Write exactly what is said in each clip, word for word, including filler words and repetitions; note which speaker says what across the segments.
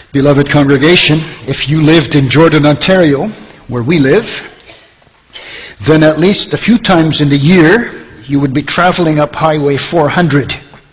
Speaker 1: Beloved congregation, if you lived in Jordan, Ontario, where we live, then at least a few times in the year you would be traveling up Highway four hundred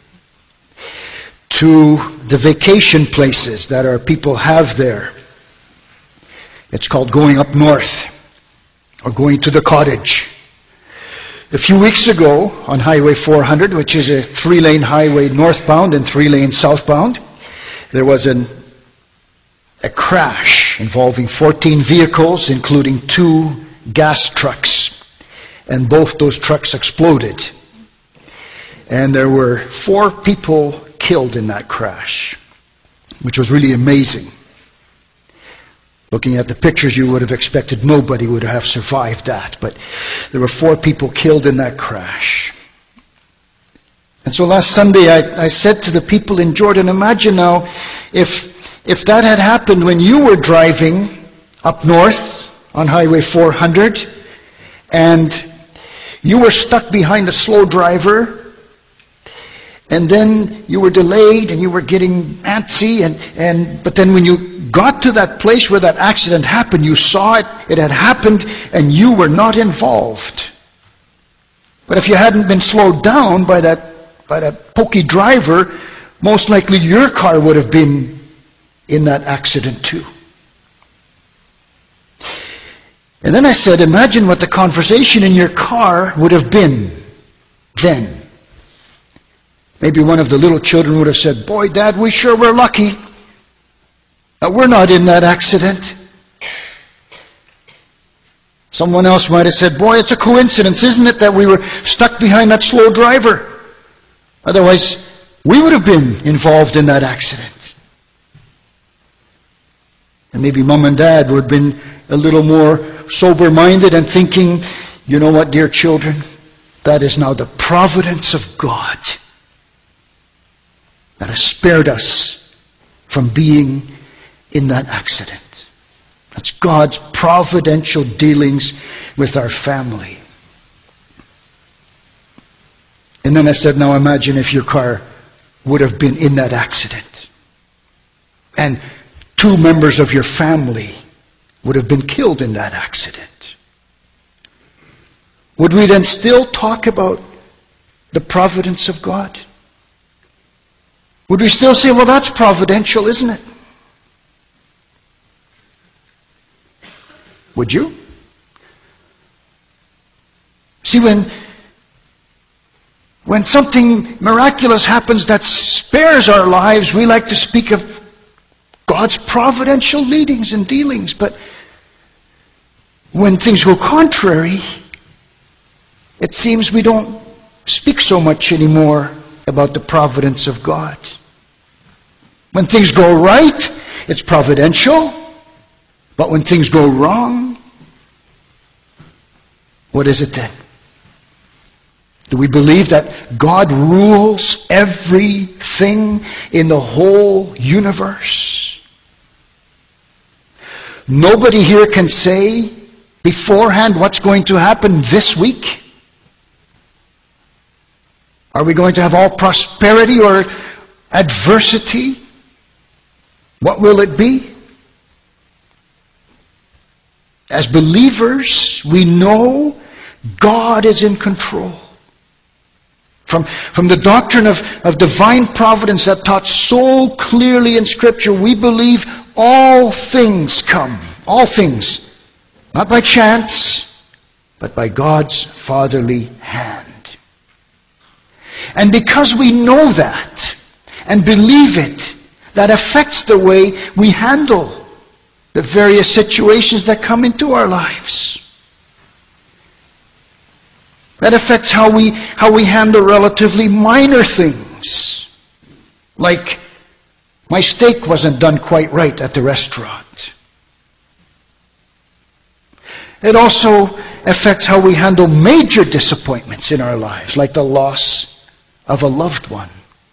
Speaker 1: to the vacation places that our people have there. It's called going up north or going to the cottage. A few weeks ago on Highway four hundred, which is a three-lane highway northbound and three-lane southbound, there was an a crash involving fourteen vehicles, including two gas trucks. And both those trucks exploded. And there were four people killed in that crash, which was really amazing. Looking at the pictures, you would have expected nobody would have survived that. But there were four people killed in that crash. And so last Sunday I, I said to the people in Jordan, imagine now if If that had happened when you were driving up north on Highway four hundred and you were stuck behind a slow driver and then you were delayed and you were getting antsy and, and but then when you got to that place where that accident happened, you saw it, it had happened, and you were not involved. But if you hadn't been slowed down by that by that pokey driver, most likely your car would have been in that accident too. And then I said, imagine what the conversation in your car would have been then. Maybe one of the little children would have said, boy, Dad, we sure were lucky that we're not in that accident. Someone else might have said, boy, it's a coincidence, isn't it, that we were stuck behind that slow driver? Otherwise, we would have been involved in that accident. And maybe Mom and Dad would have been a little more sober-minded and thinking, you know what, dear children, that is now the providence of God that has spared us from being in that accident. That's God's providential dealings with our family. And then I said, now imagine if your car would have been in that accident. And two members of your family would have been killed in that accident. Would we then still talk about the providence of God? Would we still say, well, that's providential, isn't it? Would you? See, when, when something miraculous happens that spares our lives, we like to speak of God's providential leadings and dealings. But when things go contrary, it seems we don't speak so much anymore about the providence of God. When things go right, it's providential. But when things go wrong, what is it then? Do we believe that God rules everything in the whole universe? Nobody here can say beforehand what's going to happen this week. Are we going to have all prosperity or adversity? What will it be? As believers, we know God is in control. From, from the doctrine of, of divine providence that taught so clearly in Scripture, we believe all things come, all things, not by chance, but by God's fatherly hand. And because we know that and believe it, that affects the way we handle the various situations that come into our lives. That affects how we how we handle relatively minor things. Like, my steak wasn't done quite right at the restaurant. It also affects how we handle major disappointments in our lives, like the loss of a loved one.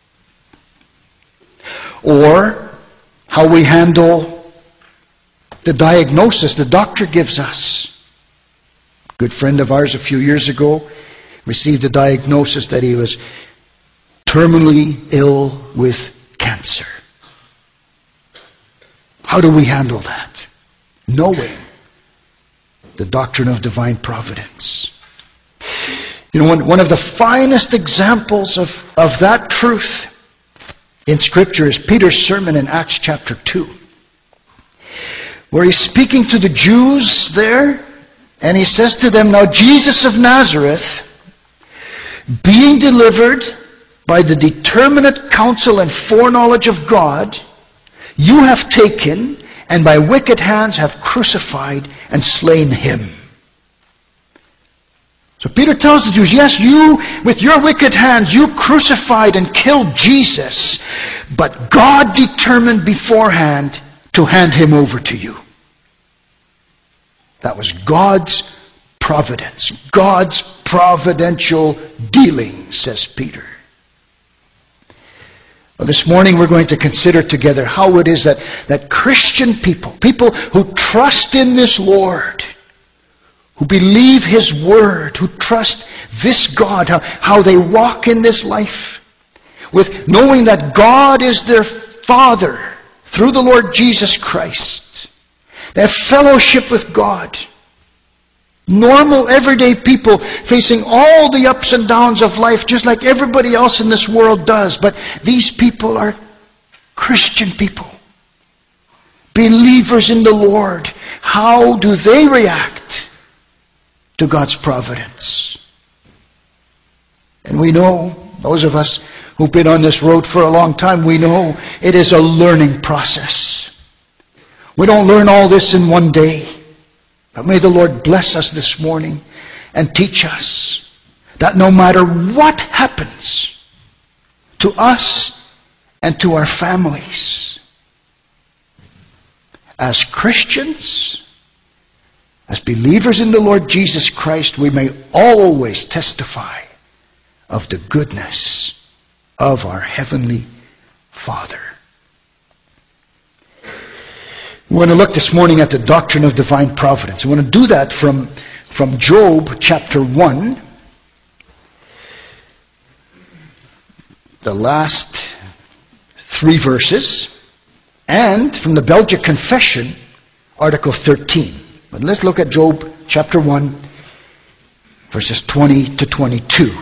Speaker 1: Or how we handle the diagnosis the doctor gives us. A good friend of ours a few years ago received a diagnosis that he was terminally ill with cancer. How do we handle that? Knowing the doctrine of divine providence. You know, one, one of the finest examples of, of that truth in Scripture is Peter's sermon in Acts chapter two, where he's speaking to the Jews there, and he says to them, "Now Jesus of Nazareth, being delivered by the determinate counsel and foreknowledge of God, you have taken, and by wicked hands have crucified and slain him." So Peter tells the Jews, yes, you, with your wicked hands, you crucified and killed Jesus, but God determined beforehand to hand him over to you. That was God's providence, God's providential dealing, says Peter. Well, this morning we're going to consider together how it is that, that Christian people, people who trust in this Lord, who believe his word, who trust this God, how, how they walk in this life, with knowing that God is their Father through the Lord Jesus Christ. They have fellowship with God. Normal, everyday people facing all the ups and downs of life just like everybody else in this world does. But these people are Christian people, believers in the Lord. How do they react to God's providence? And we know, those of us who've been on this road for a long time, we know it is a learning process. We don't learn all this in one day. But may the Lord bless us this morning and teach us that no matter what happens to us and to our families, as Christians, as believers in the Lord Jesus Christ, we may always testify of the goodness of our Heavenly Father. We want to look this morning at the doctrine of divine providence. We want to do that from, from Job chapter one, the last three verses, and from the Belgic Confession, Article thirteen. But let's look at Job chapter one, verses twenty to twenty-two.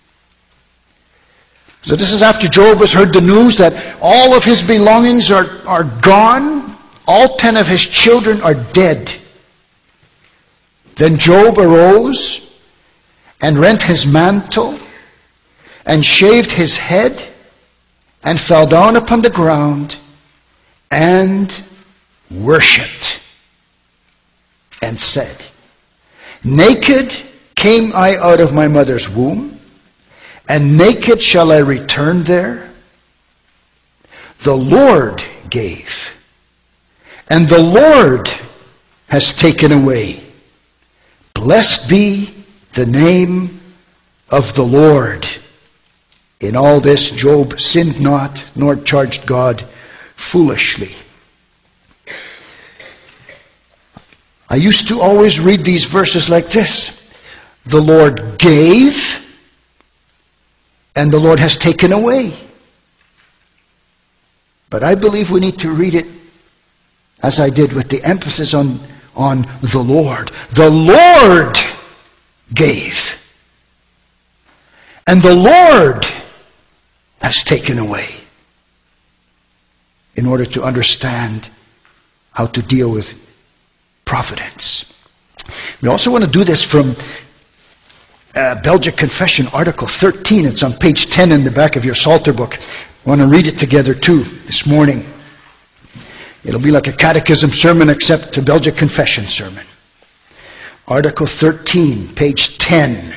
Speaker 1: So this is after Job has heard the news that all of his belongings are, are gone. All ten of his children are dead. Then Job arose and rent his mantle and shaved his head and fell down upon the ground and worshipped and said, "Naked came I out of my mother's womb, and naked shall I return there. The Lord gave, and the Lord has taken away. Blessed be the name of the Lord." In all this Job sinned not, nor charged God foolishly. I used to always read these verses like this: the Lord gave, and the Lord has taken away. But I believe we need to read it as I did, with the emphasis on, on the Lord. The Lord gave, and the Lord has taken away, in order to understand how to deal with providence. We also want to do this from uh, Belgic Confession, Article thirteen. It's on page ten in the back of your Psalter book. I want to read it together too this morning. It'll be like a catechism sermon, except a Belgic Confession sermon. Article thirteen, page ten.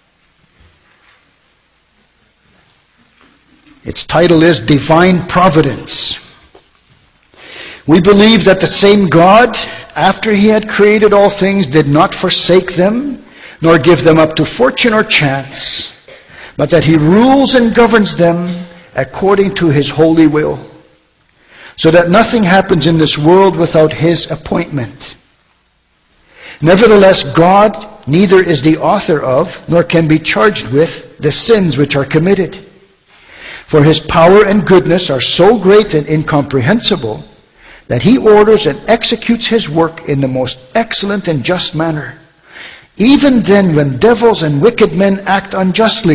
Speaker 1: Its title is Divine Providence. We believe that the same God, after he had created all things, did not forsake them, nor give them up to fortune or chance, but that he rules and governs them according to his holy will, so that nothing happens in this world without his appointment. Nevertheless, God neither is the author of, nor can be charged with, the sins which are committed. For his power and goodness are so great and incomprehensible that he orders and executes his work in the most excellent and just manner, even then when devils and wicked men act unjustly.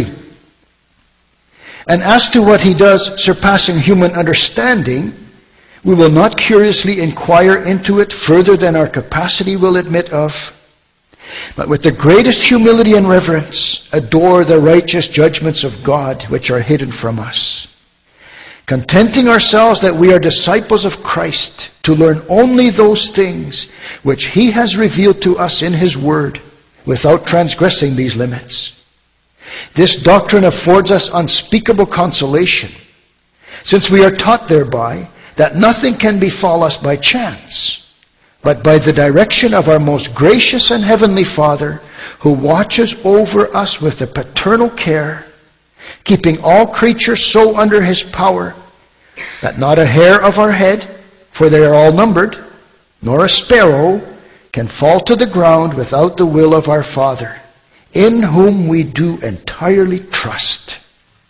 Speaker 1: And as to what he does surpassing human understanding, we will not curiously inquire into it further than our capacity will admit of, but with the greatest humility and reverence adore the righteous judgments of God which are hidden from us, contenting ourselves that we are disciples of Christ, to learn only those things which he has revealed to us in his word, without transgressing these limits. This doctrine affords us unspeakable consolation, since we are taught thereby that nothing can befall us by chance, but by the direction of our most gracious and heavenly Father, who watches over us with a paternal care, keeping all creatures so under his power that not a hair of our head, for they are all numbered, nor a sparrow can fall to the ground without the will of our Father, in whom we do entirely trust,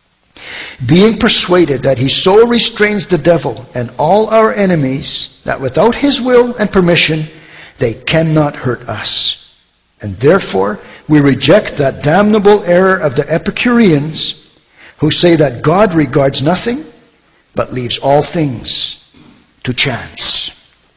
Speaker 1: being persuaded that he so restrains the devil and all our enemies that without his will and permission they cannot hurt us. And therefore we reject that damnable error of the Epicureans, who say that God regards nothing but leaves all things to chance.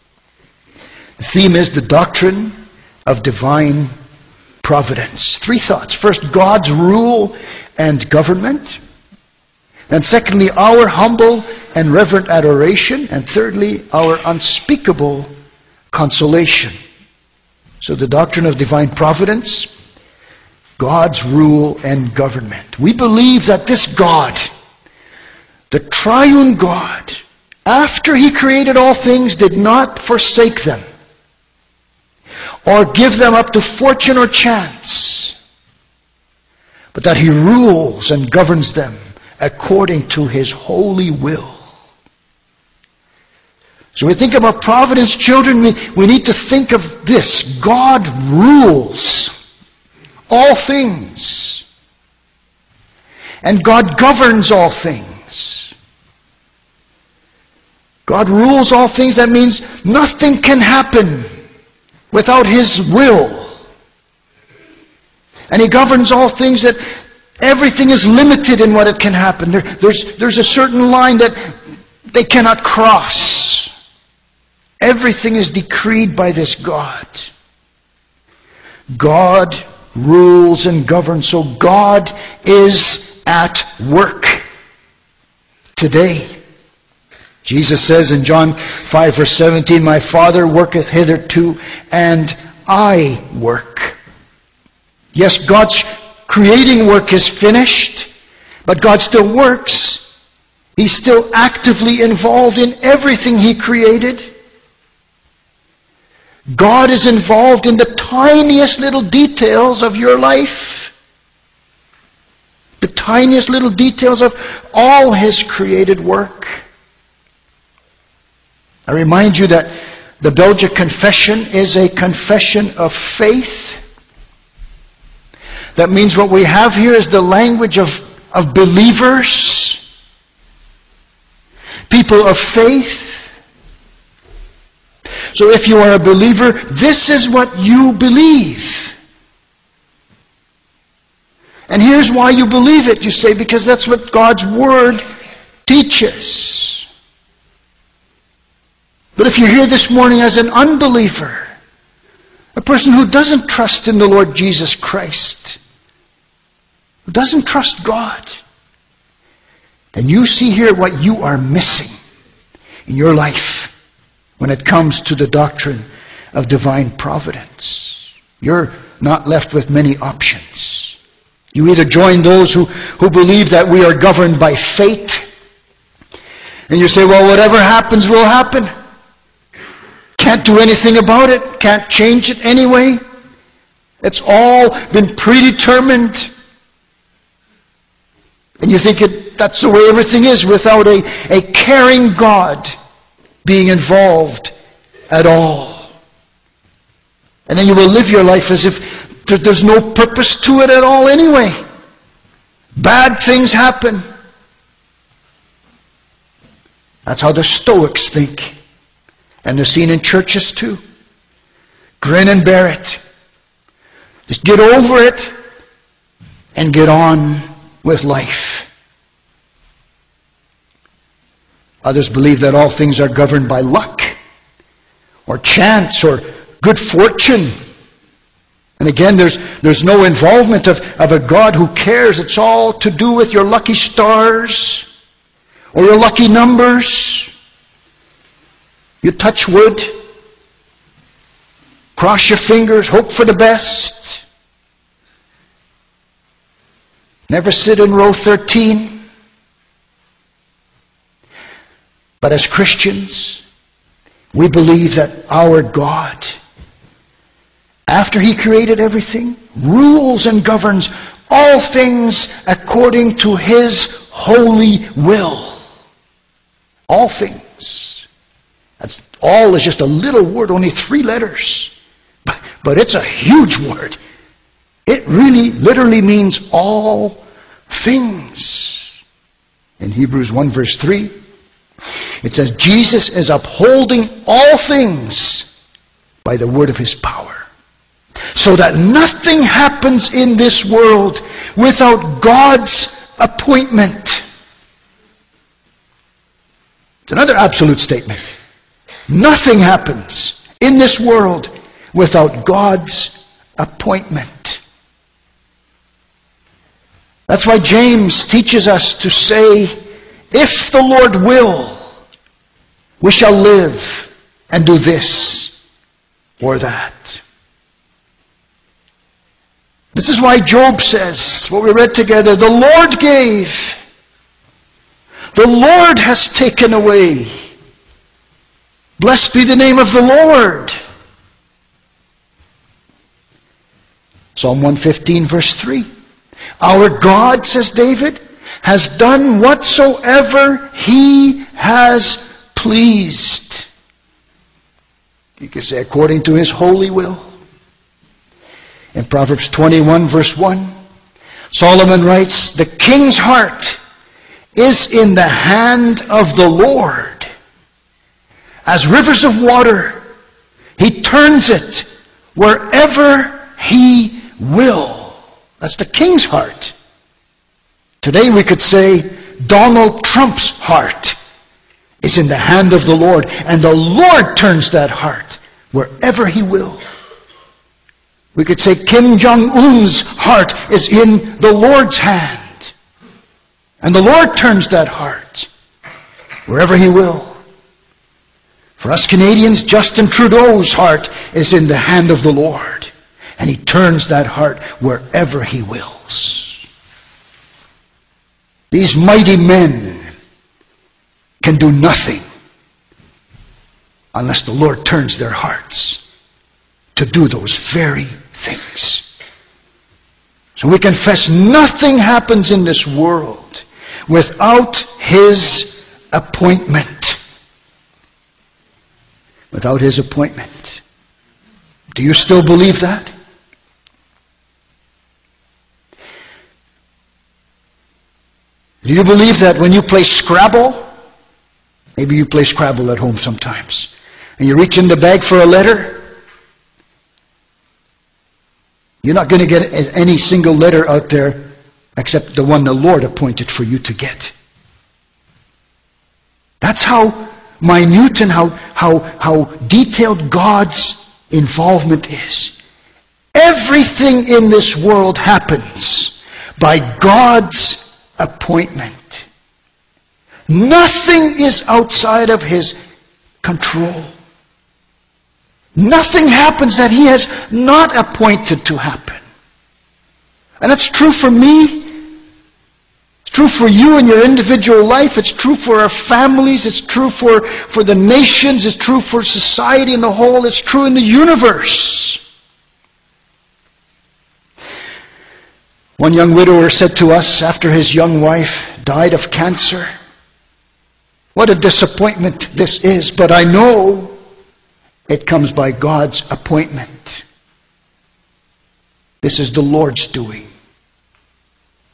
Speaker 1: The theme is the doctrine of divine providence. Three thoughts. First, God's rule and government. And secondly, our humble and reverent adoration. And thirdly, our unspeakable consolation. So the doctrine of divine providence, God's rule and government. We believe that this God, the triune God, after he created all things, did not forsake them or give them up to fortune or chance, but that he rules and governs them according to his holy will. So we think about providence, children, we, we need to think of this. God rules all things, and God governs all things. God rules all things. That means nothing can happen without his will. And he governs all things, that everything is limited in what it can happen. There, there's, there's a certain line that they cannot cross. Everything is decreed by this God. God rules and governs. So God is at work today. Jesus says in John five verse seventeen, "My Father worketh hitherto, and I work." Yes, God's creating work is finished, but God still works. He's still actively involved in everything he created. God is involved in the tiniest little details of your life. The tiniest little details of all his created work. I remind you that the Belgic Confession is a confession of faith. That means what we have here is the language of, of believers, people of faith. So if you are a believer, this is what you believe. And here's why you believe it, you say, because that's what God's Word teaches. But if you're here this morning as an unbeliever, a person who doesn't trust in the Lord Jesus Christ, who doesn't trust God, then you see here what you are missing in your life when it comes to the doctrine of divine providence. You're not left with many options. You either join those who, who believe that we are governed by fate, and you say, well, whatever happens will happen. Can't do anything about it. Can't change it anyway. It's all been predetermined. And you think it, that's the way everything is, without a, a caring God being involved at all. And then you will live your life as if there, there's no purpose to it at all anyway. Bad things happen. That's how the Stoics think. And they're seen in churches too. Grin and bear it. Just get over it and get on with life. Others believe that all things are governed by luck or chance or good fortune. And again, there's, there's no involvement of, of a God who cares. It's all to do with your lucky stars or your lucky numbers. You touch wood, cross your fingers, hope for the best. Never sit in row thirteen. But as Christians, we believe that our God, after He created everything, rules and governs all things according to His holy will. All things. That's all is just a little word, only three letters. But, but it's a huge word. It really literally means all things. In Hebrews one verse three, it says, Jesus is upholding all things by the word of His power. So that nothing happens in this world without God's appointment. It's another absolute statement. Nothing happens in this world without God's appointment. That's why James teaches us to say, if the Lord will, we shall live and do this or that. This is why Job says, what we read together, the Lord gave, the Lord has taken away. Blessed be the name of the Lord. Psalm one fifteen verse three. Our God, says David, has done whatsoever He has pleased. You can say according to His holy will. In Proverbs twenty-one verse one, Solomon writes, the king's heart is in the hand of the Lord. As rivers of water, He turns it wherever He will. That's the king's heart. Today we could say Donald Trump's heart is in the hand of the Lord, and the Lord turns that heart wherever He will. We could say Kim Jong-un's heart is in the Lord's hand, and the Lord turns that heart wherever He will. For us Canadians, Justin Trudeau's heart is in the hand of the Lord, and He turns that heart wherever He wills. These mighty men can do nothing unless the Lord turns their hearts to do those very things. So we confess nothing happens in this world without His appointment. Without His appointment. Do you still believe that? Do you believe that when you play Scrabble, maybe you play Scrabble at home sometimes, and you reach in the bag for a letter, you're not going to get any single letter out there except the one the Lord appointed for you to get. That's how minute and how, how, how detailed God's involvement is. Everything in this world happens by God's appointment. Nothing is outside of His control. Nothing happens that He has not appointed to happen. And that's true for me. It's true for you in your individual life. It's true for our families. It's true for, for the nations. It's true for society in the whole. It's true in the universe. One young widower said to us after his young wife died of cancer, "What a disappointment this is, but I know it comes by God's appointment. This is the Lord's doing."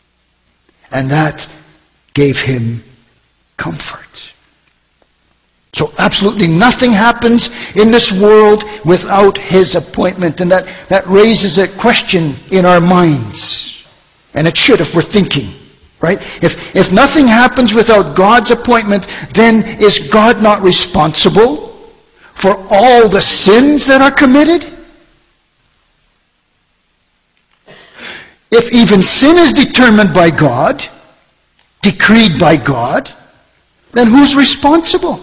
Speaker 1: And that gave him comfort. So absolutely nothing happens in this world without his appointment. And that, that raises a question in our minds. And it should if we're thinking. Right? If, if nothing happens without God's appointment, then is God not responsible for all the sins that are committed? If even sin is determined by God, decreed by God, then who's responsible?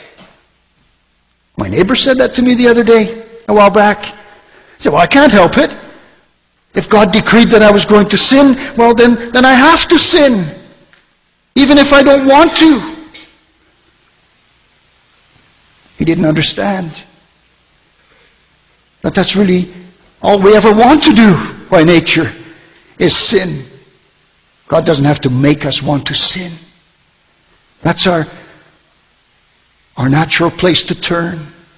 Speaker 1: My neighbor said that to me the other day, a while back. He said, well, I can't help it. If God decreed that I was going to sin, well, then, then I have to sin, even if I don't want to. He didn't understand that that's really all we ever want to do by nature is sin. God doesn't have to make us want to sin. That's our, our natural place to turn.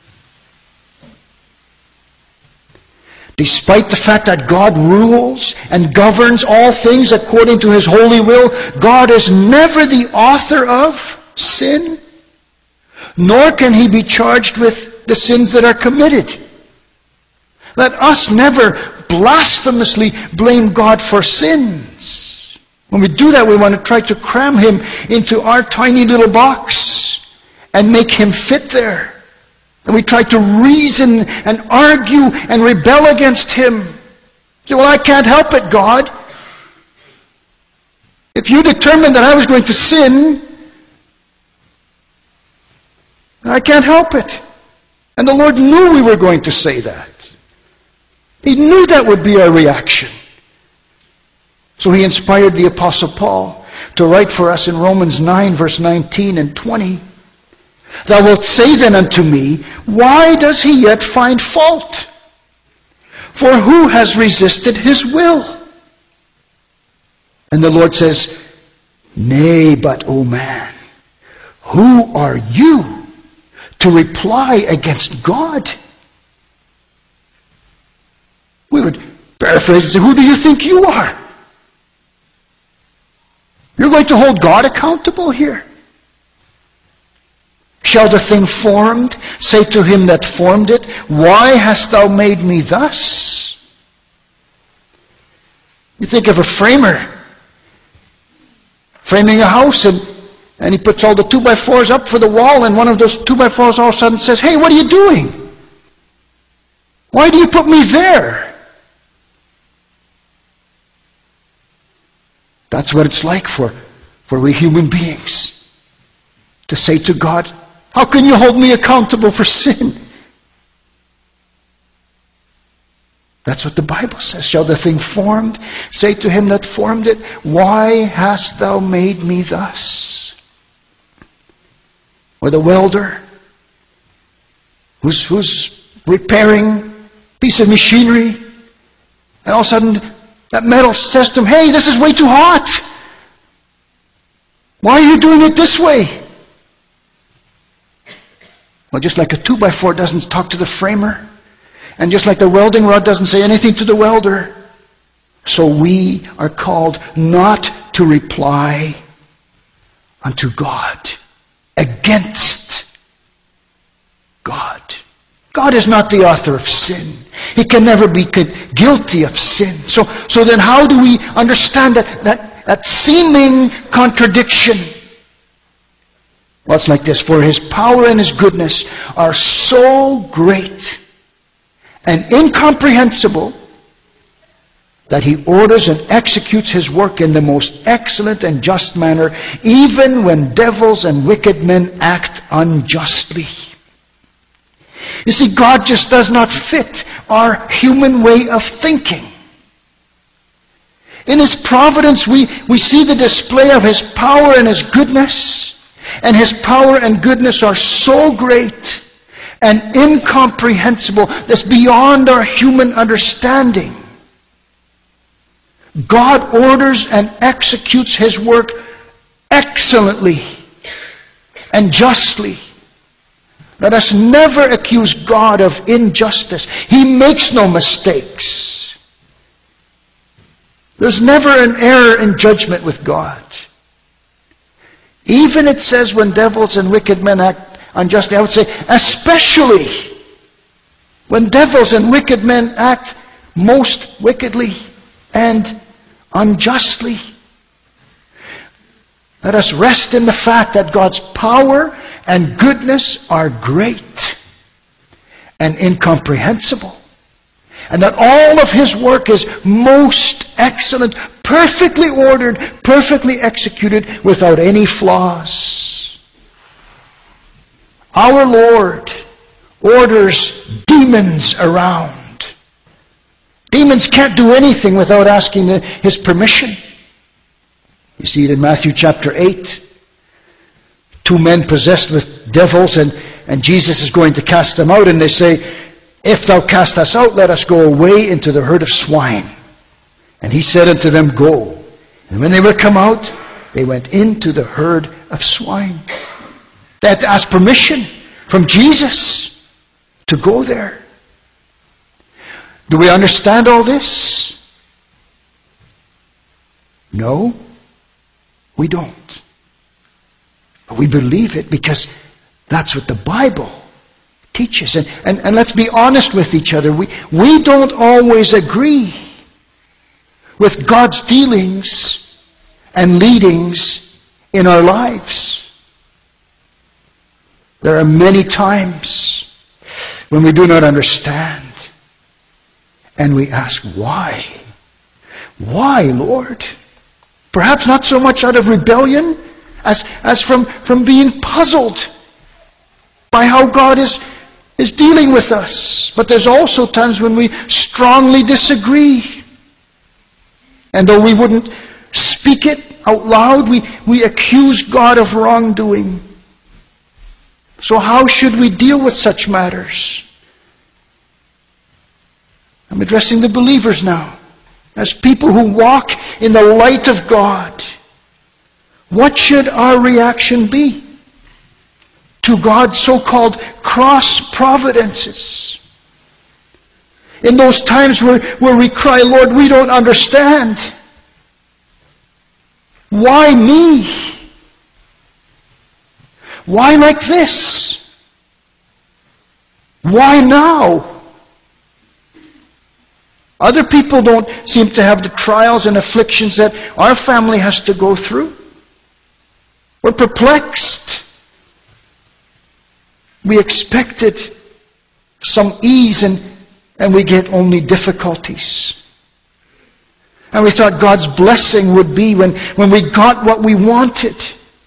Speaker 1: Despite the fact that God rules and governs all things according to his holy will, God is never the author of sin, nor can he be charged with the sins that are committed. Let us never blasphemously blame God for sins. When we do that, we want to try to cram him into our tiny little box and make him fit there. And we try to reason and argue and rebel against him. Say, well, I can't help it, God. If you determined that I was going to sin, I can't help it. And the Lord knew we were going to say that. He knew that would be our reaction. So he inspired the Apostle Paul to write for us in Romans nine, verse nineteen and twenty. Thou wilt say then unto me, why does he yet find fault? For who has resisted his will? And the Lord says, nay, but, O man, who are you to reply against God? We would paraphrase and say, who do you think you are? You're going to hold God accountable here. Shall the thing formed say to him that formed it, why hast thou made me thus? You think of a framer framing a house, and, and he puts all the two by fours up for the wall, and one of those two by fours all of a sudden says, hey, what are you doing? Why do you put me there? That's what it's like for, for we human beings to say to God, how can you hold me accountable for sin? That's what the Bible says. Shall the thing formed say to him that formed it, why hast thou made me thus? Or the welder who's, who's repairing a piece of machinery, and all of a sudden that metal says to him, hey, this is way too hot. Why are you doing it this way? Well, just like a two by four doesn't talk to the framer, and just like the welding rod doesn't say anything to the welder, so we are called not to reply unto God, against God. God is not the author of sin. He can never be guilty of sin. So, so then how do we understand that, that, that seeming contradiction? Well, it's like this. For his power and his goodness are so great and incomprehensible that he orders and executes his work in the most excellent and just manner, even when devils and wicked men act unjustly. You see, God just does not fit our human way of thinking. In his providence, we, we see the display of his power and his goodness. And his power and goodness are so great and incomprehensible that's beyond our human understanding. God orders and executes his work excellently and justly. Let us never accuse God of injustice. He makes no mistakes. There's never an error in judgment with God. Even it says when devils and wicked men act unjustly. I would say especially when devils and wicked men act most wickedly and unjustly. Let us rest in the fact that God's power and goodness are great and incomprehensible, and that all of His work is most excellent, perfectly ordered, perfectly executed, without any flaws. Our Lord orders demons around. Demons can't do anything without asking the, His permission. You see it in Matthew chapter eight. Two men possessed with devils, and, and Jesus is going to cast them out, and they say, "If thou cast us out, let us go away into the herd of swine." And He said unto them, "Go." And when they were come out, they went into the herd of swine. They had to ask permission from Jesus to go there. Do we understand all this? No, we don't. But we believe it because that's what the Bible teaches. And, and, and let's be honest with each other. We, we don't always agree with God's dealings and leadings in our lives. There are many times when we do not understand, and we ask, why? Why, Lord? Perhaps not so much out of rebellion as, as from, from being puzzled by how God is, is dealing with us. But there's also times when we strongly disagree. And though we wouldn't speak it out loud, we, we accuse God of wrongdoing. So how should we deal with such matters? I'm addressing the believers now. As people who walk in the light of God, what should our reaction be to God's so-called cross providences? In those times where, where we cry, "Lord, we don't understand. Why me? Why like this? Why now?" Other people don't seem to have the trials and afflictions that our family has to go through. We're perplexed. We expected some ease, and, and we get only difficulties. And we thought God's blessing would be when, when we got what we wanted.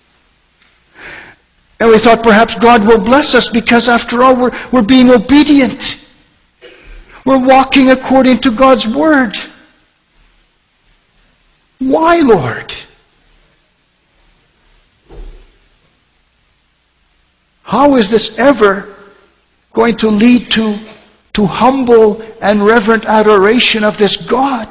Speaker 1: And we thought perhaps God will bless us because after all we're, we're being obedient. We're walking according to God's word. Why, Lord? How is this ever going to lead to, to humble and reverent adoration of this God?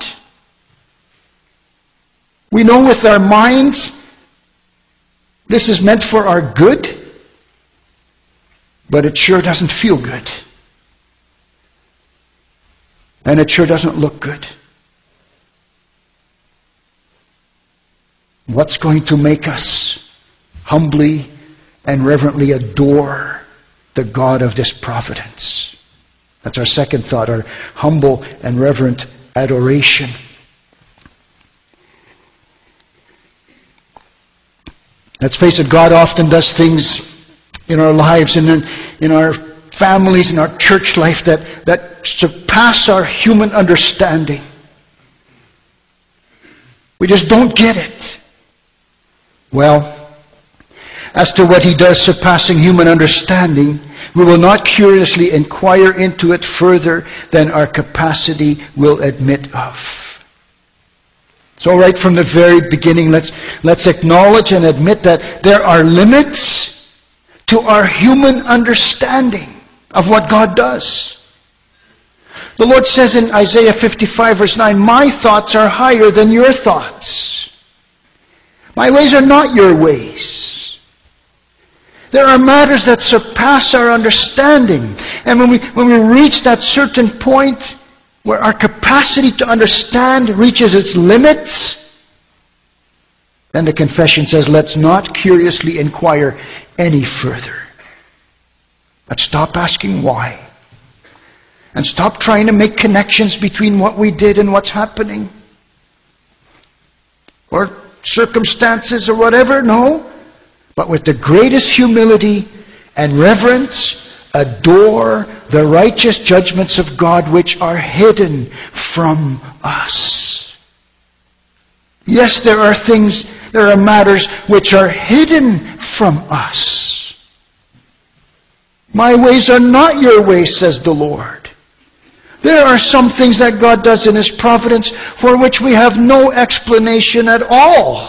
Speaker 1: We know with our minds this is meant for our good, but it sure doesn't feel good. And it sure doesn't look good. What's going to make us humbly and reverently adore the God of this providence? That's our second thought, our humble and reverent adoration. Let's face it, God often does things in our lives and in, in our families, in our church life that, that surpass our human understanding. We just don't get it. Well, as to what He does surpassing human understanding, we will not curiously inquire into it further than our capacity will admit of. So right from the very beginning, let's, let's acknowledge and admit that there are limits to our human understanding of what God does. The Lord says in Isaiah fifty-five verse nine, "My thoughts are higher than your thoughts. My ways are not your ways." There are matters that surpass our understanding. And when we, when we reach that certain point where our capacity to understand reaches its limits, then the confession says, let's not curiously inquire any further. Let's stop asking why. And stop trying to make connections between what we did and what's happening. Or circumstances or whatever. No. But with the greatest humility and reverence, adore the righteous judgments of God which are hidden from us. Yes, there are things, there are matters which are hidden from us. My ways are not your ways, says the Lord. There are some things that God does in His providence for which we have no explanation at all.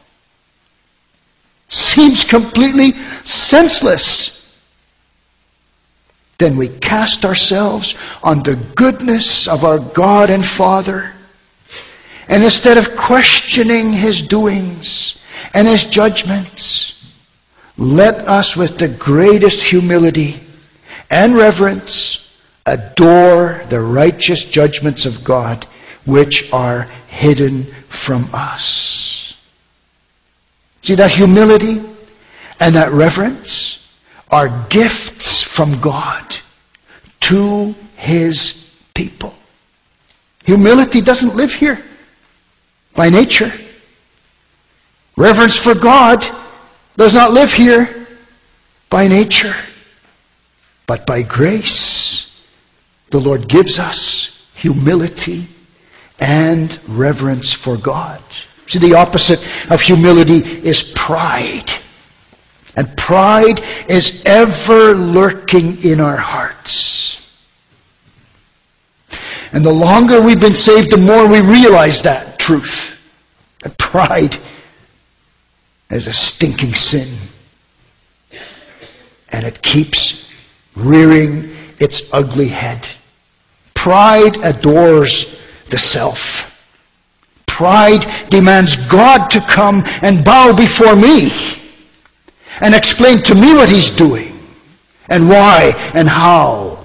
Speaker 1: Seems completely senseless. Then we cast ourselves on the goodness of our God and Father. And instead of questioning His doings and His judgments, let us with the greatest humility and reverence adore the righteous judgments of God which are hidden from us. See, that humility and that reverence are gifts from God to His people. Humility doesn't live here by nature. Reverence for God does not live here by nature, but by grace. The Lord gives us humility and reverence for God. See, the opposite of humility is pride. And pride is ever lurking in our hearts. And the longer we've been saved, the more we realize that truth. That pride is a stinking sin. And it keeps rearing its ugly head. Pride adores the self. Pride demands God to come and bow before me and explain to me what He's doing and why and how.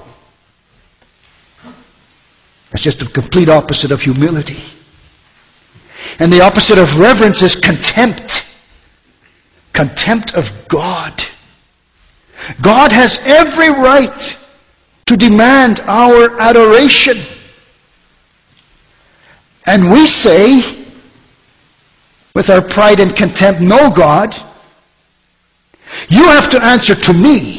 Speaker 1: That's just the complete opposite of humility. And the opposite of reverence is contempt. Contempt of God. God has every right to demand our adoration. And we say, with our pride and contempt, no, God, you have to answer to me.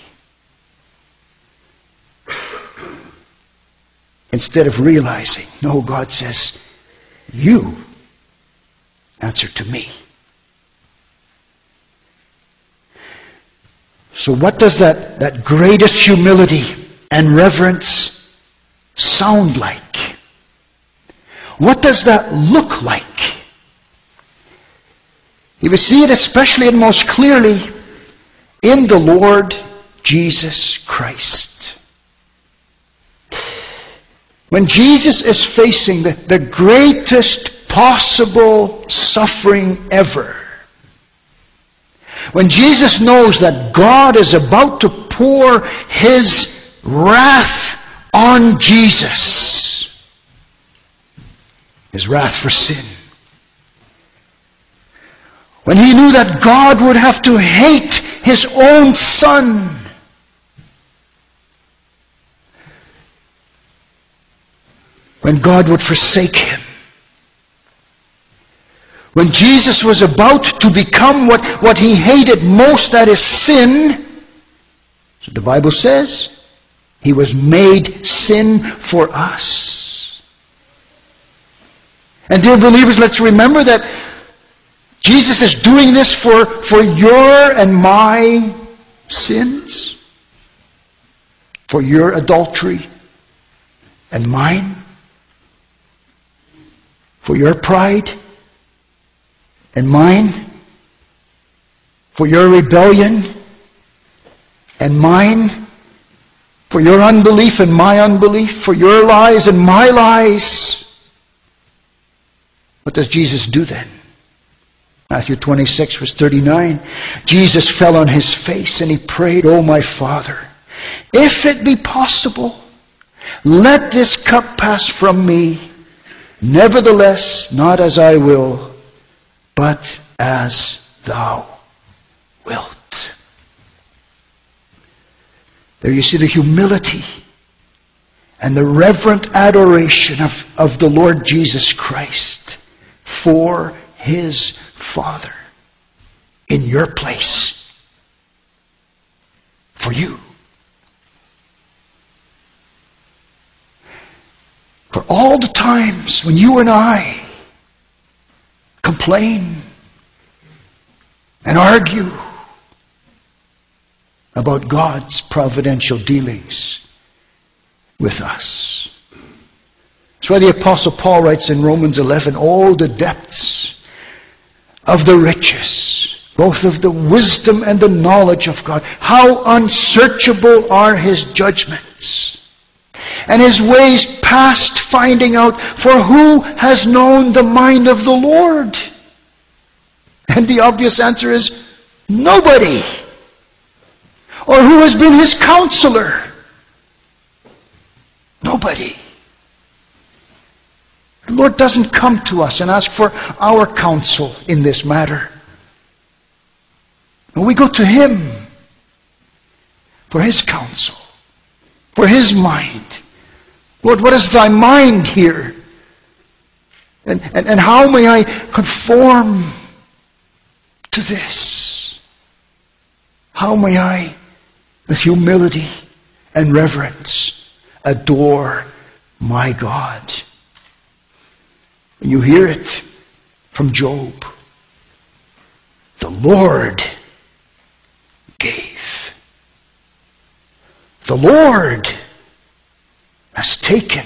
Speaker 1: Instead of realizing, no, God says, you answer to me. So what does that, that greatest humility and reverence sound like? What does that look like? You will see it especially and most clearly in the Lord Jesus Christ. When Jesus is facing the, the greatest possible suffering ever, when Jesus knows that God is about to pour His wrath on Jesus, His wrath for sin, when He knew that God would have to hate His own Son, when God would forsake Him, when Jesus was about to become what, what He hated most, that is sin, so the Bible says, He was made sin for us. And dear believers, let's remember that Jesus is doing this for, for your and my sins, for your adultery and mine, for your pride and mine, for your rebellion and mine, for your unbelief and my unbelief, for your lies and my lies. What does Jesus do then? Matthew twenty-six, verse thirty-nine. Jesus fell on His face and He prayed, "Oh, my Father, if it be possible, let this cup pass from me. Nevertheless, not as I will, but as Thou wilt." There you see the humility and the reverent adoration of, of the Lord Jesus Christ for his Father in your place, for you. For all the times when you and I complain and argue about God's providential dealings with us. That's why the Apostle Paul writes in Romans eleven, oh, the depths of the riches, both of the wisdom and the knowledge of God. How unsearchable are his judgments, and his ways past finding out. For who has known the mind of the Lord? And the obvious answer is nobody. Or who has been his counselor? Nobody. The Lord doesn't come to us and ask for our counsel in this matter. And we go to him for his counsel, for his mind. Lord, what is thy mind here? And, and, and how may I conform to this? How may I, with humility and reverence, adore my God? And you hear it from Job. The Lord gave. The Lord has taken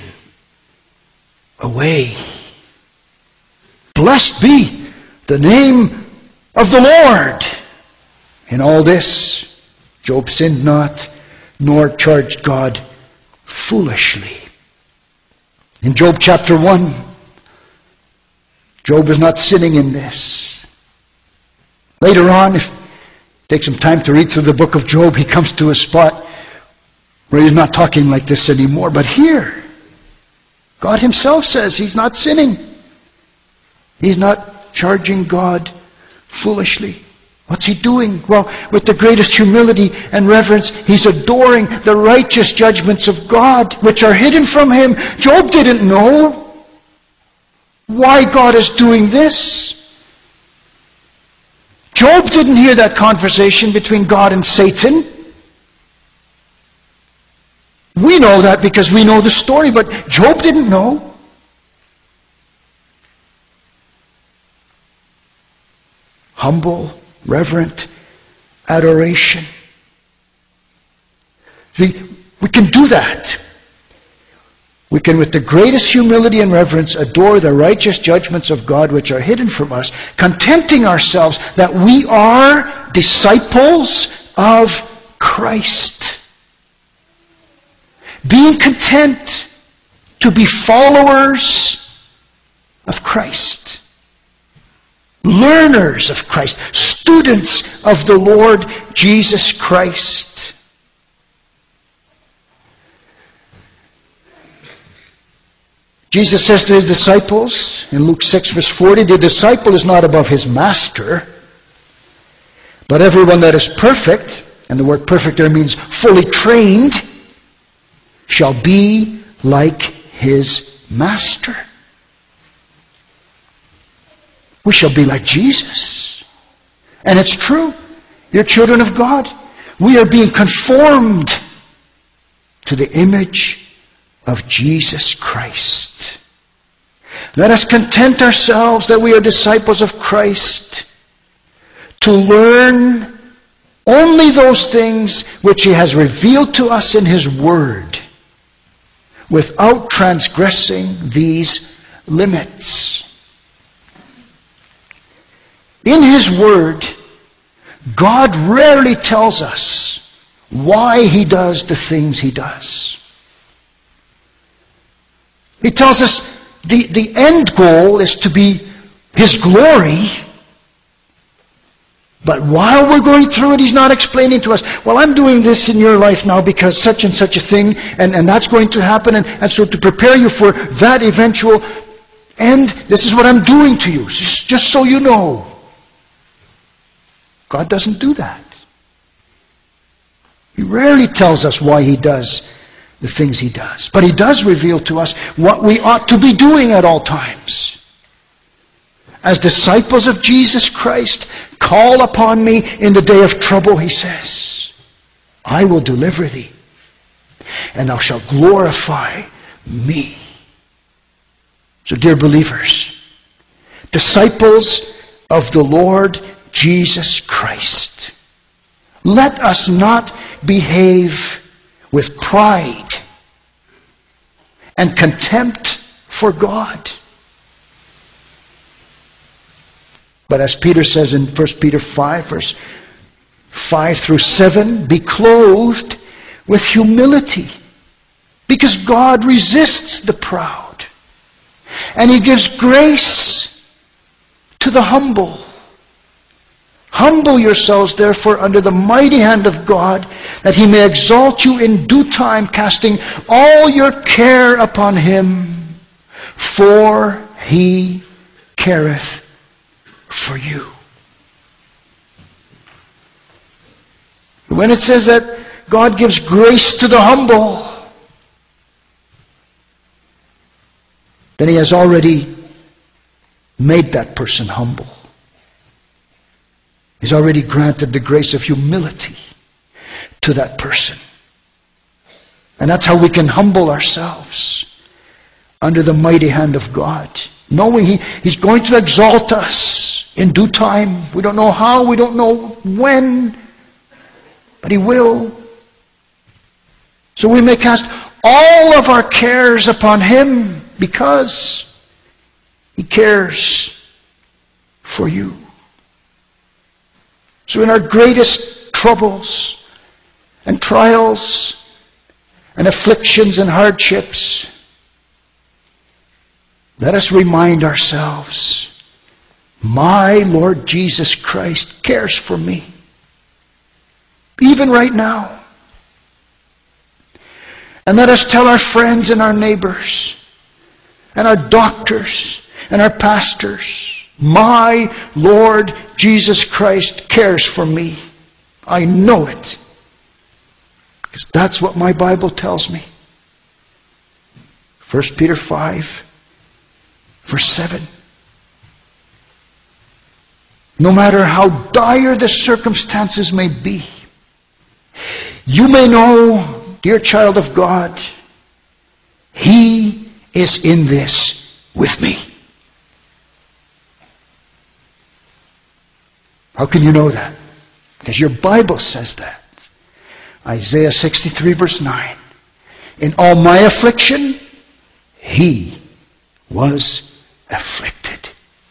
Speaker 1: away. Blessed be the name of the Lord. In all this, Job sinned not, nor charged God foolishly. In Job chapter one, Job is not sinning in this. Later on, if you take some time to read through the book of Job, he comes to a spot where he's not talking like this anymore. But here, God himself says he's not sinning. He's not charging God foolishly. What's he doing? Well, with the greatest humility and reverence, he's adoring the righteous judgments of God, which are hidden from him. Job didn't know why God is doing this. Job didn't hear that conversation between God and Satan. We know that because we know the story, but Job didn't know. Humble, reverent adoration. We, we can do that. We can, with the greatest humility and reverence, adore the righteous judgments of God which are hidden from us, contenting ourselves that we are disciples of Christ. Being content to be followers of Christ. Learners of Christ. Students of the Lord Jesus Christ. Jesus says to his disciples in Luke six verse forty, the disciple is not above his master, but everyone that is perfect, and the word perfect there means fully trained, shall be like his master. We shall be like Jesus. And it's true. You're children of God. We are being conformed to the image of Jesus Christ. Let us content ourselves that we are disciples of Christ, to learn only those things which he has revealed to us in his word, without transgressing these limits. In his word, God rarely tells us why he does the things he does. He tells us the, the end goal is to be his glory. But while we're going through it, he's not explaining to us, well, I'm doing this in your life now because such and such a thing, and, and that's going to happen. And, and so to prepare you for that eventual end, this is what I'm doing to you, just, just so you know. God doesn't do that. He rarely tells us why he does the things he does. But he does reveal to us what we ought to be doing at all times. As disciples of Jesus Christ, call upon me in the day of trouble, he says. I will deliver thee, and thou shalt glorify me. So, dear believers, disciples of the Lord Jesus Christ, let us not behave with pride and contempt for God. But as Peter says in First Peter five, verse five through seven, be clothed with humility, because God resists the proud, and he gives grace to the humble. Humble yourselves, therefore, under the mighty hand of God, that he may exalt you in due time, casting all your care upon him, for he careth for you. When it says that God gives grace to the humble, then he has already made that person humble. He's already granted the grace of humility to that person. And that's how we can humble ourselves under the mighty hand of God, knowing he, he's going to exalt us in due time. We don't know how, we don't know when, but he will. So we may cast all of our cares upon him, because he cares for you. So in our greatest troubles and trials and afflictions and hardships, let us remind ourselves, my Lord Jesus Christ cares for me, even right now. And let us tell our friends and our neighbors and our doctors and our pastors, my Lord Jesus Christ cares for me. I know it, because that's what my Bible tells me. First Peter five, verse seven. No matter how dire the circumstances may be, you may know, dear child of God, he is in this with me. How can you know that? Because your Bible says that. Isaiah sixty-three, verse nine. In all my affliction, he was afflicted.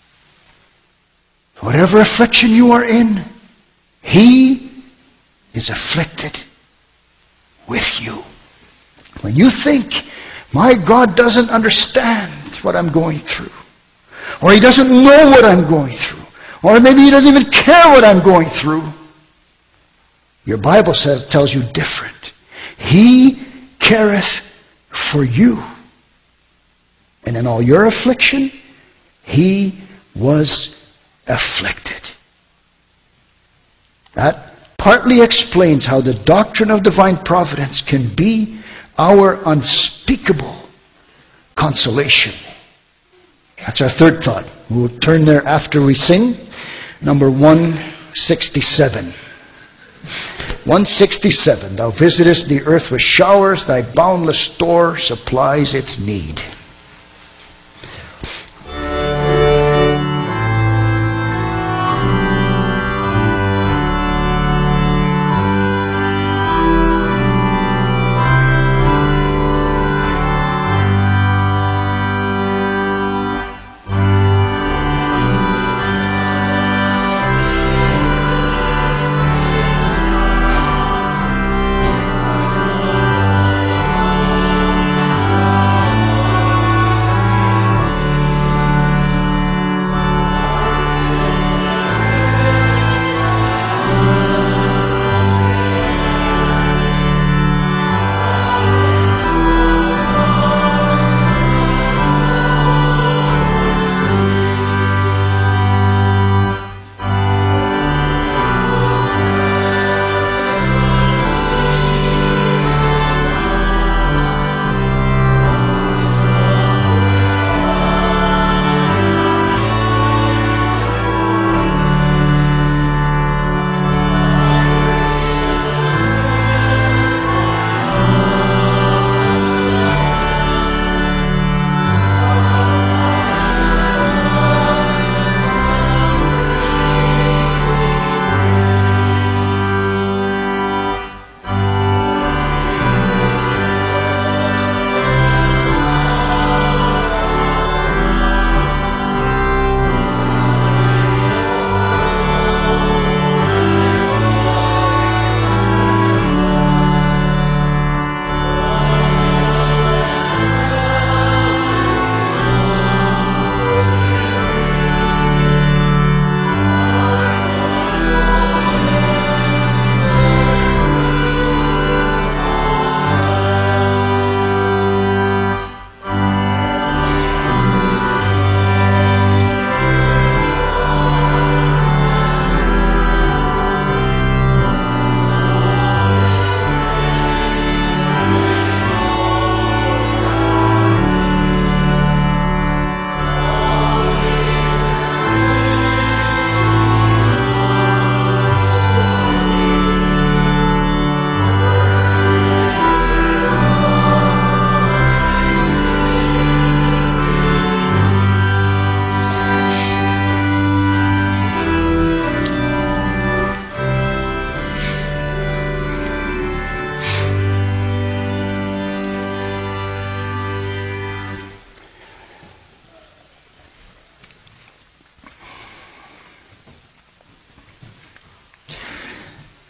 Speaker 1: Whatever affliction you are in, he is afflicted with you. When you think, my God doesn't understand what I'm going through, or he doesn't know what I'm going through, or maybe he doesn't even care what I'm going through, your Bible says, tells you different. He careth for you. And in all your affliction, he was afflicted. That partly explains how the doctrine of divine providence can be our unspeakable consolation. That's our third thought. We'll turn there after we sing. Number one sixty-seven. one sixty-seven. Thou visitest the earth with showers, thy boundless store supplies its need.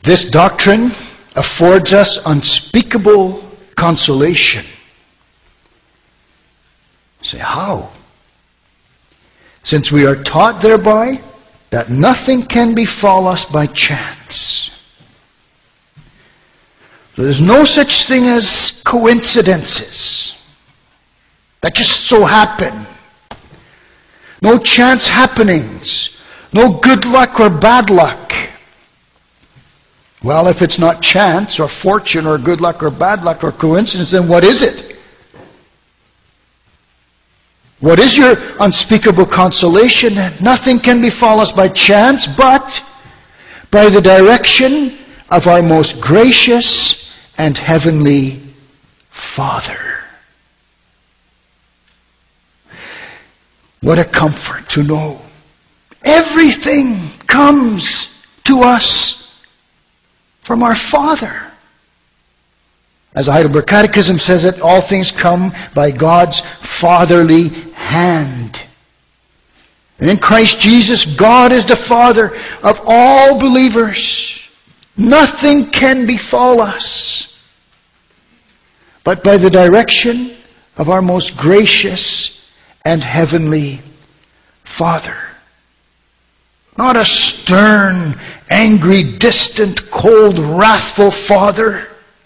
Speaker 1: This doctrine affords us unspeakable consolation. Say, how? Since we are taught thereby that nothing can befall us by chance. There's no such thing as coincidences that just so happen. No chance happenings. No good luck or bad luck. Well, if it's not chance or fortune or good luck or bad luck or coincidence, then what is it? What is your unspeakable consolation? That nothing can befall us by chance, but by the direction of our most gracious and heavenly Father. What a comfort to know. Everything comes to us from our Father. As the Heidelberg Catechism says it, all things come by God's fatherly hand. And in Christ Jesus, God is the Father of all believers. Nothing can befall us but by the direction of our most gracious and heavenly Father. Not a stern, angry, distant, cold, wrathful Father,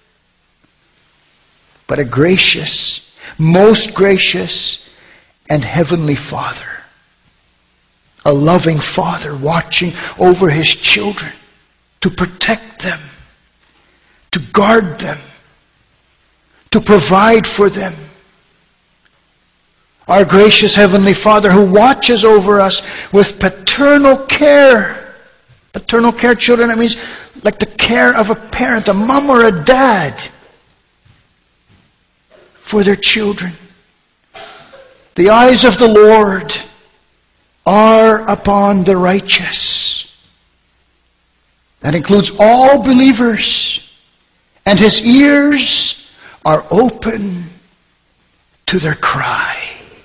Speaker 1: but a gracious, most gracious, and heavenly Father. A loving Father watching over His children to protect them, to guard them, to provide for them. Our gracious Heavenly Father who watches over us with paternal care. Paternal care, children, that means like the care of a parent, a mom or a dad, for their children. The eyes of the Lord are upon the righteous. That includes all believers. And His ears are open to their cry.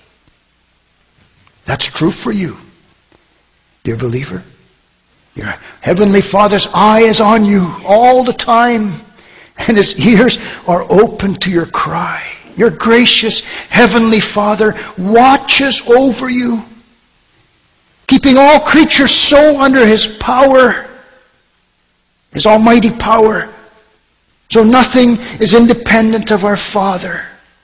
Speaker 1: That's true for you, dear believer. Your Heavenly Father's eye is on you all the time, and His ears are open to your cry. Your gracious Heavenly Father watches over you, keeping all creatures so under His power, His almighty power, so nothing is independent of our Father.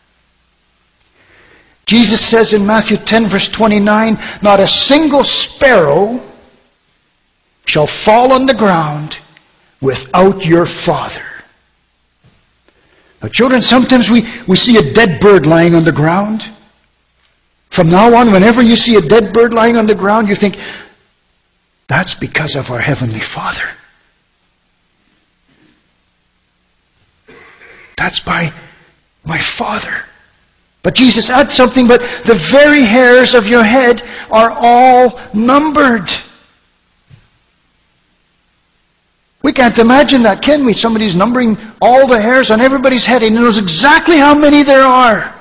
Speaker 1: Jesus says in Matthew ten, verse twenty-nine, not a single sparrow shall fall on the ground without your Father. Now, children, sometimes we, we see a dead bird lying on the ground. From now on, whenever you see a dead bird lying on the ground, you think, that's because of our Heavenly Father. That's by my Father. But Jesus adds something, but the very hairs of your head are all numbered. We can't imagine that, can we? Somebody's numbering all the hairs on everybody's head and he knows exactly how many there are.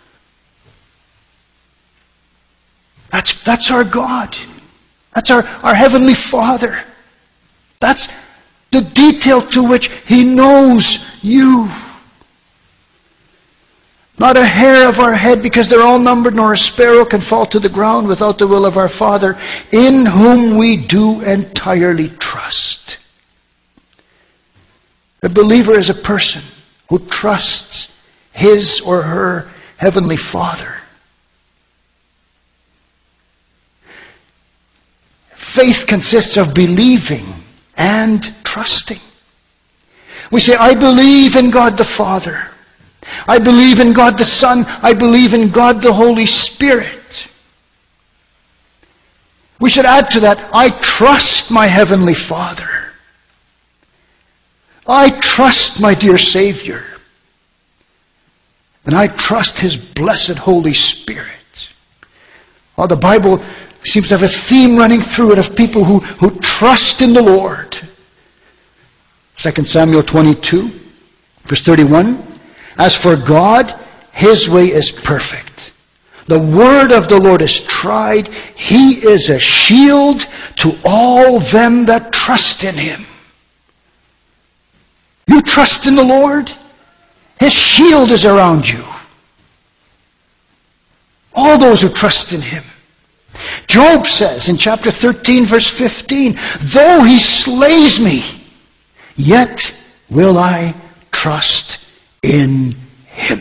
Speaker 1: That's, that's our God. That's our, our Heavenly Father. That's the detail to which He knows you. Not a hair of our head, because they're all numbered, nor a sparrow can fall to the ground without the will of our Father, in whom we do entirely trust. A believer is a person who trusts his or her Heavenly Father. Faith consists of believing and trusting. We say, I believe in God the Father. I believe in God the Son. I believe in God the Holy Spirit. We should add to that, I trust my Heavenly Father. I trust my dear Savior. And I trust His blessed Holy Spirit. Oh, the Bible seems to have a theme running through it of people who, who trust in the Lord. Second Samuel twenty-two, verse thirty-one. As for God, His way is perfect. The word of the Lord is tried. He is a shield to all them that trust in Him. You trust in the Lord, His shield is around you. All those who trust in Him. Job says in chapter thirteen, verse fifteen, though He slays me, yet will I trust in Him.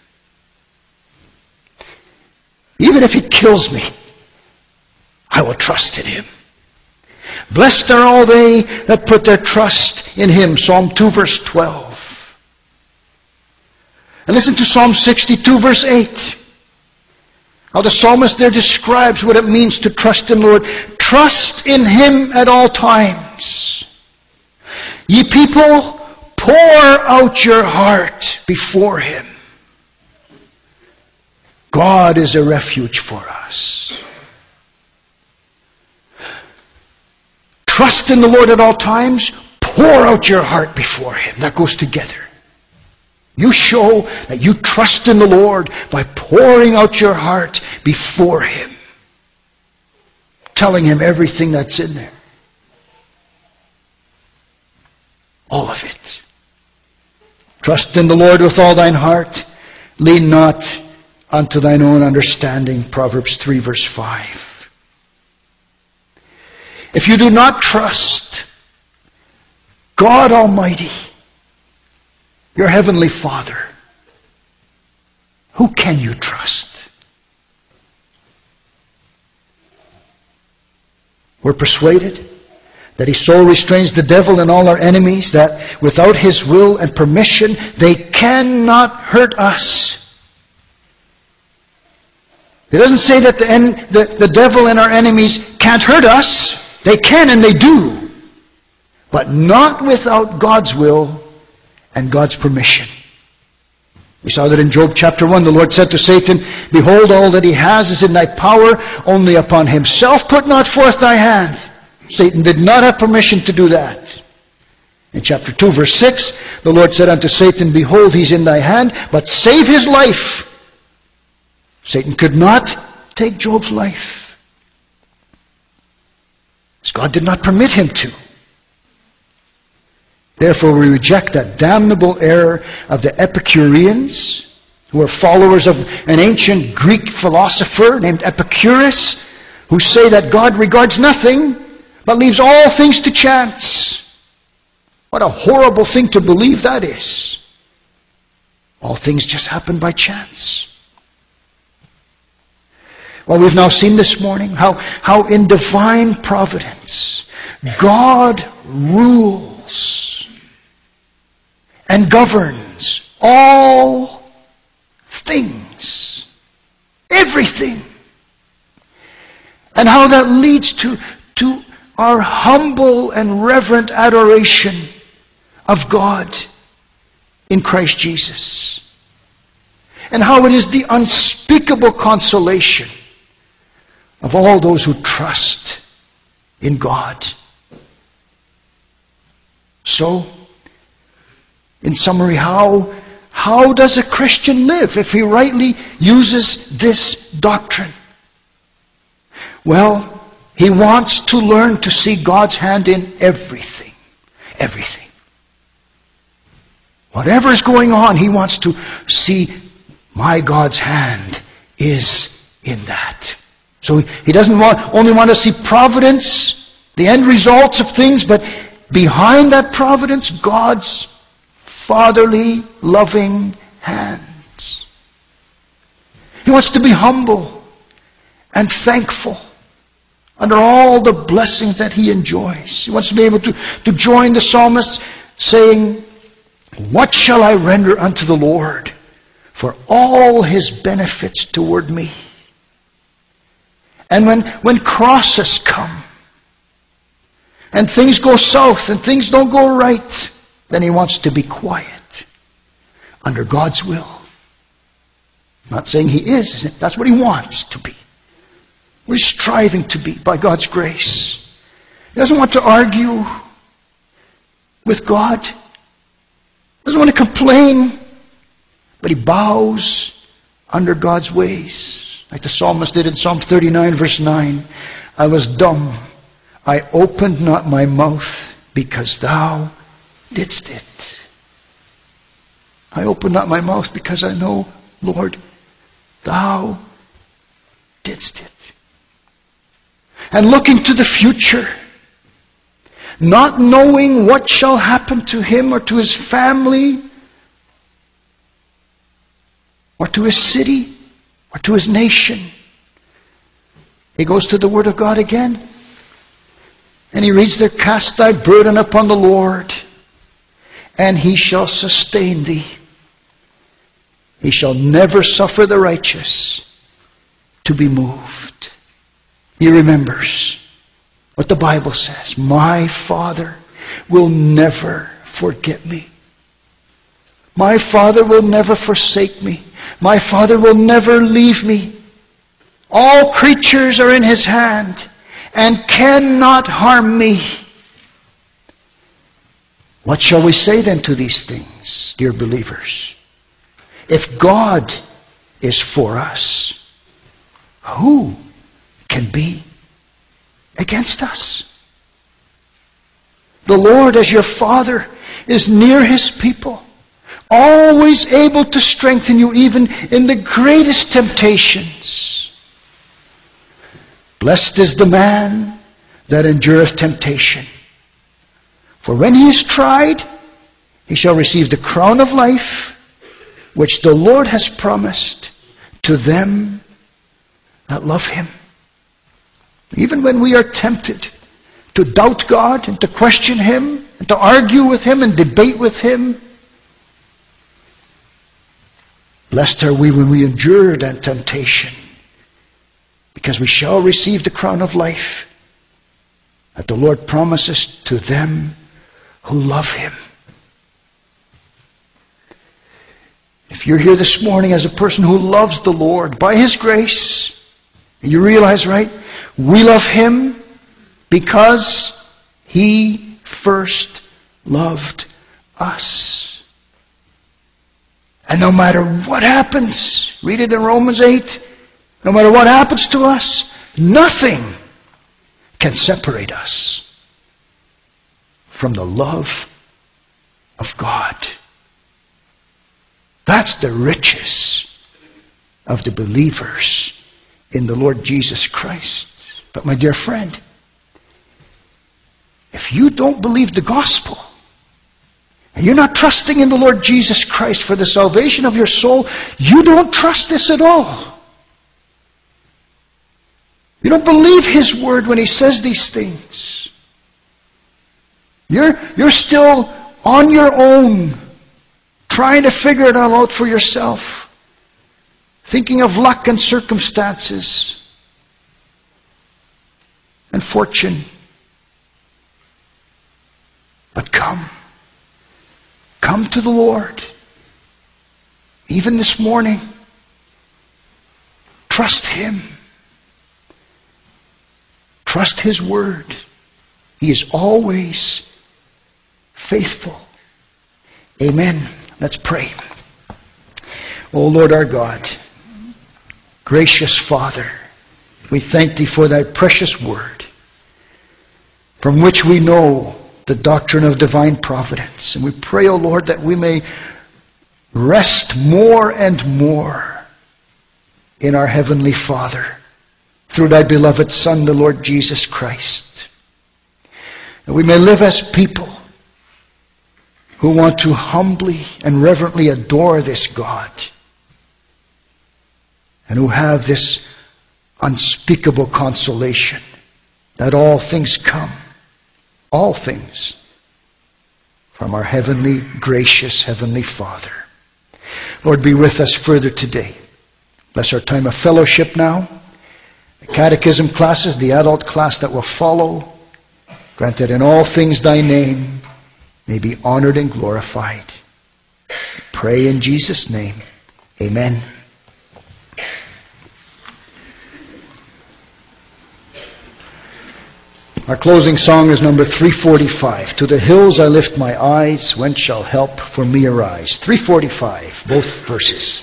Speaker 1: Even if He kills me, I will trust in Him. Blessed are all they that put their trust in Him. Psalm two, verse twelve. And listen to Psalm sixty-two, verse eight. How the psalmist there describes what it means to trust in the Lord. Trust in Him at all times. Ye people, pour out your heart before Him. God is a refuge for us. Trust in the Lord at all times. Pour out your heart before Him. That goes together. You show that you trust in the Lord by pouring out your heart before Him. Telling Him everything that's in there. All of it. Trust in the Lord with all thine heart. Lean not unto thine own understanding. Proverbs three, verse five. If you do not trust God Almighty, your Heavenly Father, who can you trust? We're persuaded that He so restrains the devil and all our enemies that without His will and permission they cannot hurt us. It doesn't say that the, en- the, the devil and our enemies can't hurt us. They can and they do. But not without God's will and God's permission. We saw that in Job chapter one. The Lord said to Satan, behold, all that he has is in thy power. Only upon himself put not forth thy hand. Satan did not have permission to do that. In chapter two, verse six, the Lord said unto Satan, behold, he's in thy hand, but save his life. Satan could not take Job's life, as God did not permit him to. Therefore, we reject that damnable error of the Epicureans, who are followers of an ancient Greek philosopher named Epicurus, who say that God regards nothing, but leaves all things to chance. What a horrible thing to believe that is. All things just happen by chance. Well, we've now seen this morning how, how in divine providence, God rules and governs all things. Everything. And how that leads to, to our humble and reverent adoration of God in Christ Jesus. And how it is the unspeakable consolation of all those who trust in God. So, in summary, how, how does a Christian live if he rightly uses this doctrine? Well, he wants to learn to see God's hand in everything. Everything. Whatever is going on, he wants to see my God's hand is in that. So he doesn't want, only want to see providence, the end results of things, but behind that providence, God's fatherly, loving hands. He wants to be humble and thankful under all the blessings that he enjoys. He wants to be able to, to join the psalmist saying, what shall I render unto the Lord for all his benefits toward me? And when, when crosses come, and things go south, and things don't go right, then he wants to be quiet under God's will. I'm not saying he is. That's what he wants to be. What he's striving to be by God's grace. He doesn't want to argue with God. He doesn't want to complain. But he bows under God's ways. Like the psalmist did in Psalm thirty-nine, verse nine. I was dumb. I opened not my mouth because thou didst it. I open not my mouth because I know, Lord, thou didst it. And looking to the future, not knowing what shall happen to him or to his family or to his city or to his nation, he goes to the Word of God again. And he reads there, cast thy burden upon the Lord, and he shall sustain thee. He shall never suffer the righteous to be moved. He remembers what the Bible says. My Father will never forget me. My Father will never forsake me. My Father will never leave me. All creatures are in his hand and cannot harm me. What shall we say then to these things, dear believers? If God is for us, who can be against us? The Lord, as your Father, is near his people, always able to strengthen you even in the greatest temptations. Blessed is the man that endureth temptation. For when he is tried, he shall receive the crown of life, which the Lord has promised to them that love him. Even when we are tempted to doubt God and to question him and to argue with him and debate with him, blessed are we when we endure that temptation, because we shall receive the crown of life that the Lord promises to them who love him. If you're here this morning as a person who loves the Lord by his grace, and you realize, right, we love him because he first loved us. And no matter what happens, read it in Romans eight, no matter what happens to us, nothing can separate us from the love of God. That's the riches of the believers in the Lord Jesus Christ. But my dear friend, if you don't believe the gospel, and you're not trusting in the Lord Jesus Christ for the salvation of your soul, you don't trust this at all. You don't believe his word when he says these things. You're, you're still on your own, trying to figure it all out for yourself, thinking of luck and circumstances and fortune. But come. Come to the Lord. Even this morning, trust him. Trust his word. He is always faithful. Amen. Let's pray. O Lord our God, gracious Father, we thank thee for thy precious word, from which we know the doctrine of divine providence. And we pray, O Lord, that we may rest more and more in our Heavenly Father through thy beloved Son, the Lord Jesus Christ. That we may live as people who want to humbly and reverently adore this God, and who have this unspeakable consolation that all things come, all things, from our heavenly, gracious Heavenly Father. Lord, be with us further today. Bless our time of fellowship now, the catechism classes, the adult class that will follow. Grant that in all things thy name may be honored and glorified. Pray in Jesus' name. Amen. Our closing song is number three forty-five. To the hills I lift my eyes, whence shall help for me arise? three forty-five, both verses.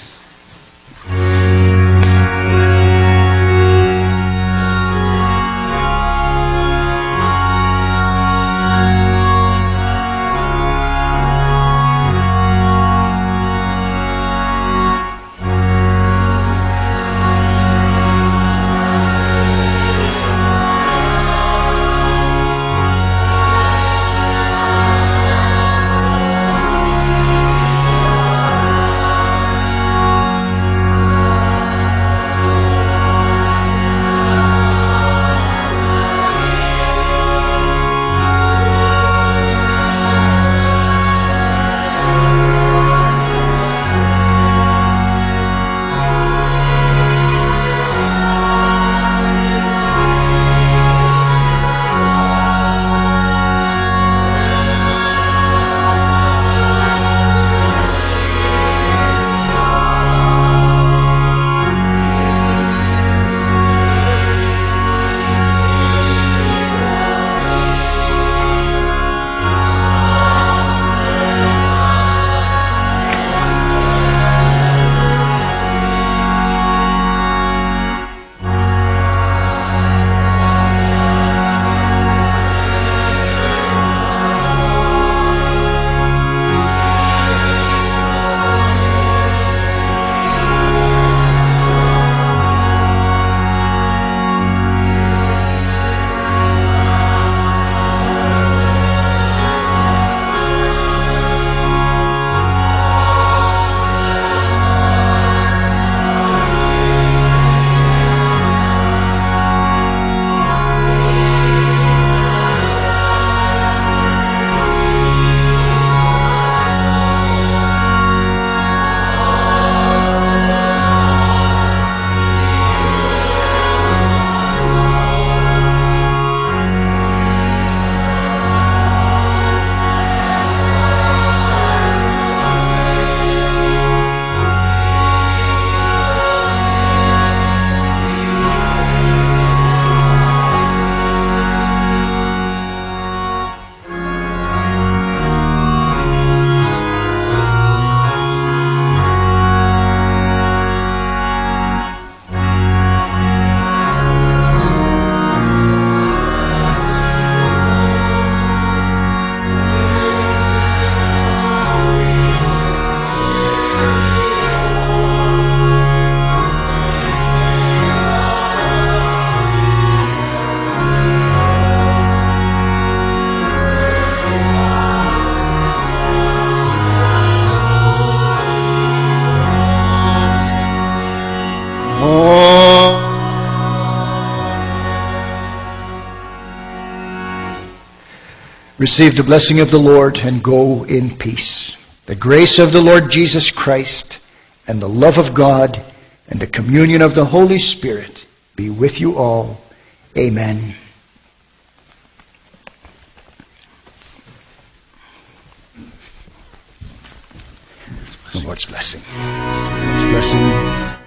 Speaker 1: Receive the blessing of the Lord and go in peace. The grace of the Lord Jesus Christ and the love of God and the communion of the Holy Spirit be with you all. Amen. The Lord's blessing. His blessing.